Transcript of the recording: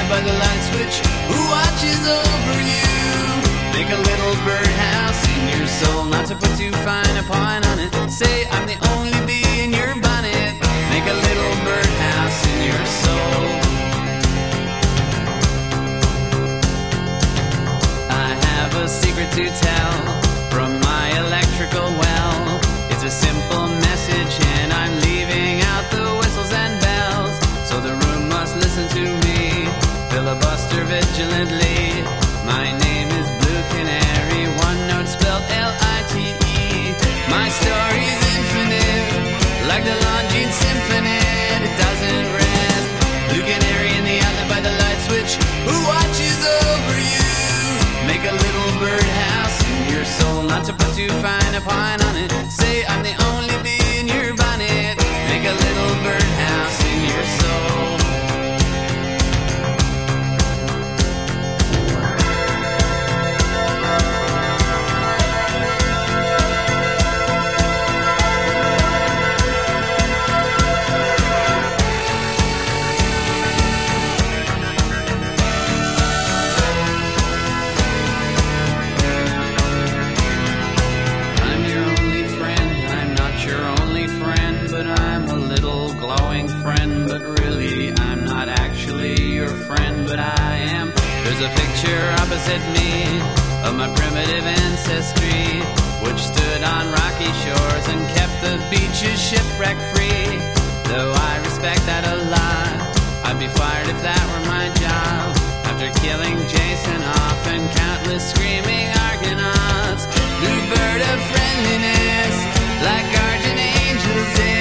other by the light switch who watches over you. Make a little birdhouse in your soul, not to put too fine a point on it. Say I'm the only bee in your bonnet. Make a little birdhouse in your soul. I have a secret to tell from my electrical well. It's a simple message and I'm leaving out the whistles and bells. So the room must listen to me, filibuster vigilantly. My name is Blue Canary, one note spelled L-I-T-E. My story's infinite, like the Longines Symphony. It doesn't rest. Blue Canary in the outlet by the light switch who watches over you. Make a little birdhouse in your soul, not to put too fine a point on it. Say I'm the only bee in your bonnet. Make a little birdhouse in your soul. There's a picture opposite me of my primitive ancestry, which stood on rocky shores and kept the beaches shipwreck free. Though I respect that a lot, I'd be fired if that were my job. After killing Jason off and countless screaming Argonauts, blue bird of friendliness, like guardian angels